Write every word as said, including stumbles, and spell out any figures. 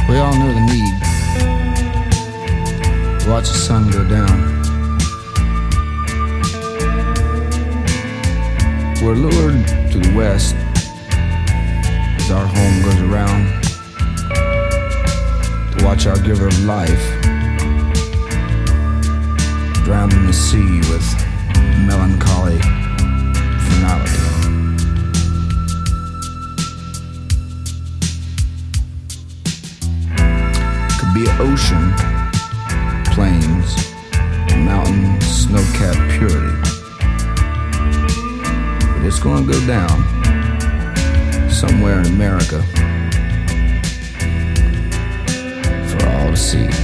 We all know the need. Watch the sun go down. We're lured to the west as our home goes around to watch our giver of life drowned in the sea with melancholy finality. Could be an ocean, plains, mountain, snow-capped purity. But it's gonna go down somewhere in America for all to see.